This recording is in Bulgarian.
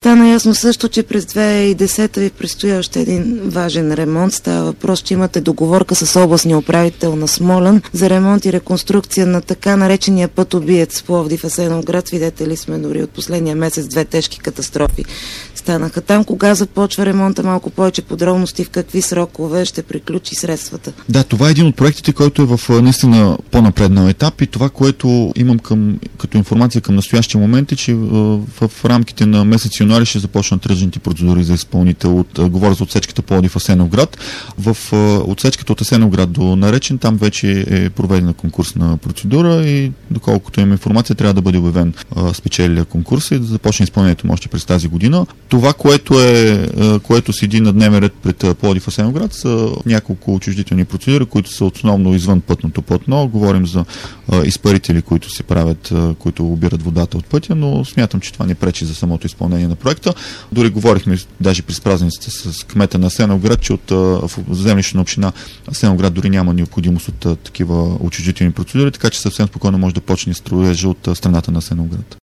Стана ясно също, че през 2010 ви предстои още един важен ремонт. Става въпрос, че имате договорка с областния управител на Смолян за ремонт и реконструкция на така наречения път убиец Пловдив Асеновград. Свидетели сме дори от последния месец две тежки катастрофи станаха там. Кога започва ремонта? Малко повече подробности, в какви срокове ще приключи средствата? Да, това е един от проектите, който е в наистина по-напреднал етап, и това, което имам като информация към настоящия момент, е, че в рамките на месец януари ще започнат тръжните процедури за изпълнител. Говоря за отсечката Пловдив Асеновград. В отсечката от Асеновград до Наречен там вече е проведена конкурсна процедура и доколкото имам информация, трябва да бъде обявен спечелилия конкурс и да започне изпълнението му още през тази година. Това, което седи на дневен ред пред Пловдив Асеновград, са няколко отчуждителни процедури, които са основно извън пътното платно. Говорим за изпарители, които се правят, които обират водата от пътя, но смятам, че това не пречи за самото изпълнение на проекта. Дори говорихме даже през празниците с кмета на Асеновград, че в землището на община Асеновград дори няма необходимост от такива отчуждителни процедури, така че съвсем спокойно може да почне строежа от страната на Асеновград.